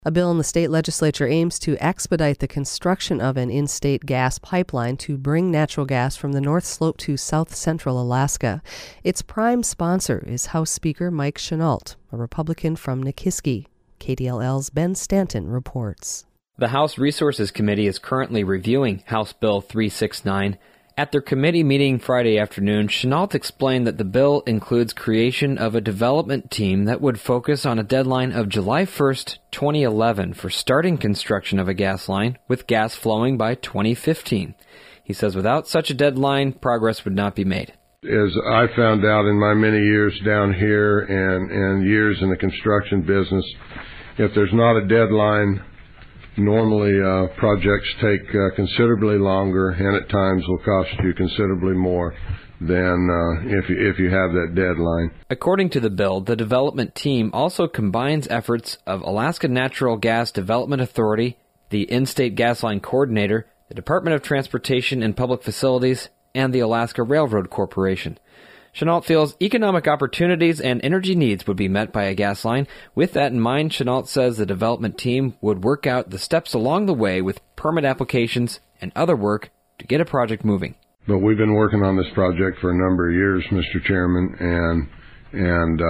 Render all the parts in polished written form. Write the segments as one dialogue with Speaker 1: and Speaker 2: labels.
Speaker 1: A bill in the state legislature aims to expedite the construction of an in-state gas pipeline to bring natural gas from the North Slope to south central Alaska. Its prime sponsor is House Speaker Mike Chenault, a Republican from Nikiski. KDLL's Ben Stanton reports.
Speaker 2: The House Resources Committee is currently reviewing House Bill 369. At their committee meeting Friday afternoon, Chenault explained that the bill includes creation of a development team that would focus on a deadline of July 1st, 2011 for starting construction of a gas line, with gas flowing by 2015. He says without such a deadline, progress would not be made.
Speaker 3: As I found out in my many years down here and years in the construction business, if there's not a deadline, normally projects take considerably longer and at times will cost you considerably more than if you have that deadline.
Speaker 2: According to the bill, the development team also combines efforts of Alaska Natural Gas Development Authority, the In-State Gas Line Coordinator, the Department of Transportation and Public Facilities, and the Alaska Railroad Corporation. Chenault feels economic opportunities and energy needs would be met by a gas line. With that in mind, Chenault says the development team would work out the steps along the way with permit applications and other work to get a project moving.
Speaker 3: But we've been working on this project for a number of years, Mr. Chairman, and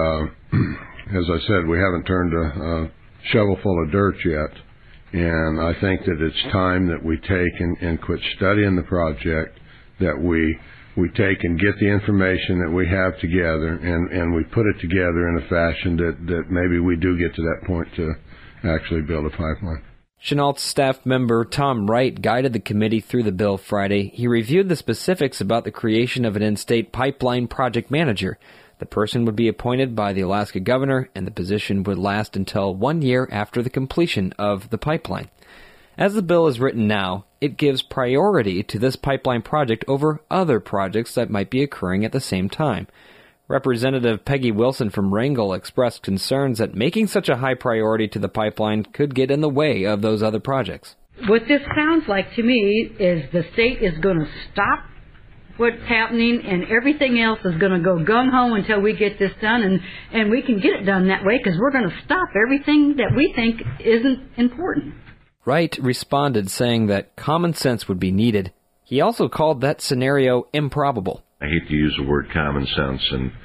Speaker 3: as I said, we haven't turned a shovel full of dirt yet. And I think that it's time that we take and quit studying the project, that we take and get the information that we have together and we put it together in a fashion that maybe we do get to that point to actually build a pipeline.
Speaker 2: Chenault's staff member Tom Wright guided the committee through the bill Friday. He reviewed the specifics about the creation of an in-state pipeline project manager. The person would be appointed by the Alaska governor, and the position would last until 1 year after the completion of the pipeline. As the bill is written now, it gives priority to this pipeline project over other projects that might be occurring at the same time. Representative Peggy Wilson from Wrangell expressed concerns that making such a high priority to the pipeline could get in the way of those other projects.
Speaker 4: What this sounds like to me is the state is going to stop what's happening and everything else is going to go gung-ho until we get this done, and we can get it done that way because we're going to stop everything that we think isn't important.
Speaker 2: Wright responded saying that common sense would be needed. He also called that scenario improbable.
Speaker 5: I hate to use the word common sense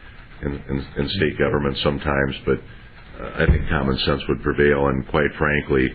Speaker 5: in state government sometimes, but I think common sense would prevail. And quite frankly,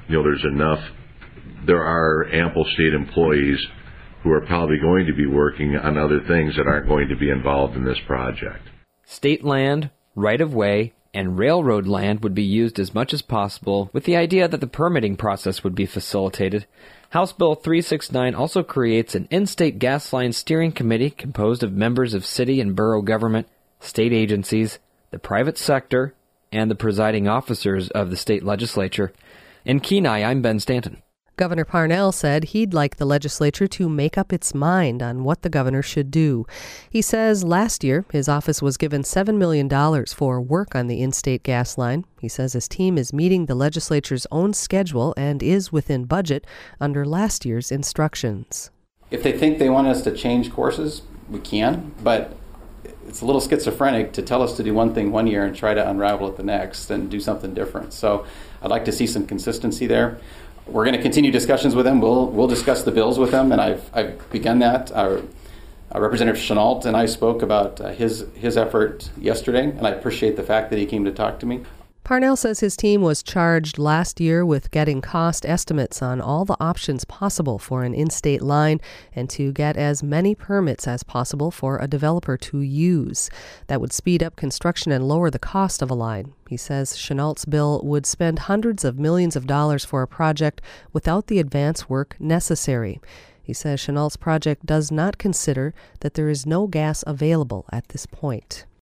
Speaker 5: there are ample state employees who are probably going to be working on other things that aren't going to be involved in this project.
Speaker 2: State land, right-of-way, and railroad land would be used as much as possible, with the idea that the permitting process would be facilitated. House Bill 369 also creates an in-state gas line steering committee composed of members of city and borough government, state agencies, the private sector, and the presiding officers of the state legislature. In Kenai, I'm Ben Stanton.
Speaker 1: Governor Parnell said he'd like the legislature to make up its mind on what the governor should do. He says last year his office was given $7 million for work on the in-state gas line. He says his team is meeting the legislature's own schedule and is within budget under last year's instructions.
Speaker 6: If they think they want us to change courses, we can, but it's a little schizophrenic to tell us to do one thing one year and try to unravel it the next and do something different. So I'd like to see some consistency there. We're going to continue discussions with them. We'll discuss the bills with them, and I've begun that. Our Representative Chenault and I spoke about his effort yesterday, and I appreciate the fact that he came to talk to me.
Speaker 1: Parnell says his team was charged last year with getting cost estimates on all the options possible for an in-state line and to get as many permits as possible for a developer to use. That would speed up construction and lower the cost of a line. He says Chenault's bill would spend hundreds of millions of dollars for a project without the advance work necessary. He says Chenault's project does not consider that there is no gas available at this point.